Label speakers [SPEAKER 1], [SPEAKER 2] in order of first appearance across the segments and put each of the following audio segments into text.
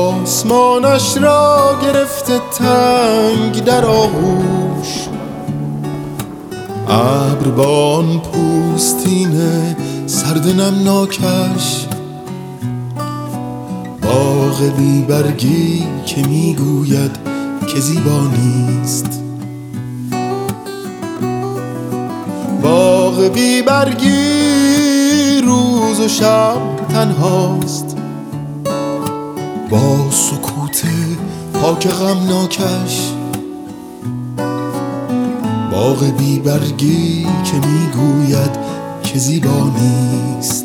[SPEAKER 1] آسمانش را گرفته تنگ در آغوش، ابربان پوستین سرد نمناکش، باغ بی برگی که میگوید که زیبا نیست، باغ بی برگی روز و شب تنهاست، با سکوت پاک غمناکش، باغ بی برگی که میگوید که زیبا نیست.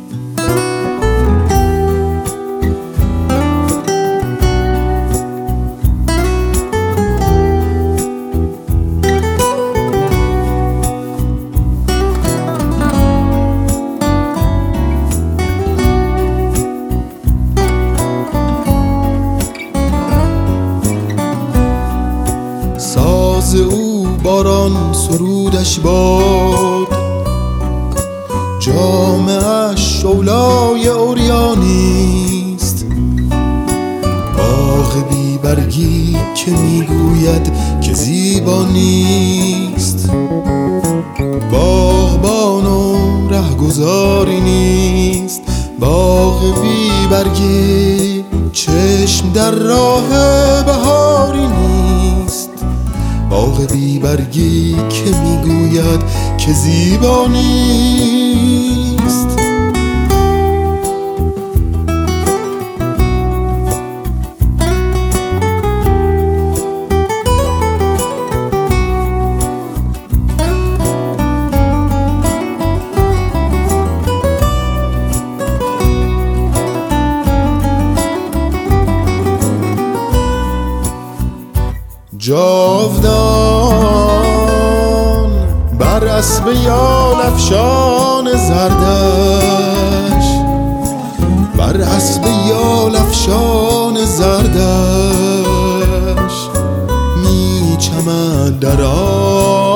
[SPEAKER 1] ساز او باران سرودش باد، جامه‌اش شعله‌ای عریانیست، باغ بی برگی که میگوید که زیبا نیست، باغبان و رهگذاری نیست، باغ بی برگی چشم در راه بهاری نیست، باغ بی برگی که میگوید که زیبا نیست. جاودان بر اسب یال افشان زردش، بر اسب یال افشان زردش میچمد در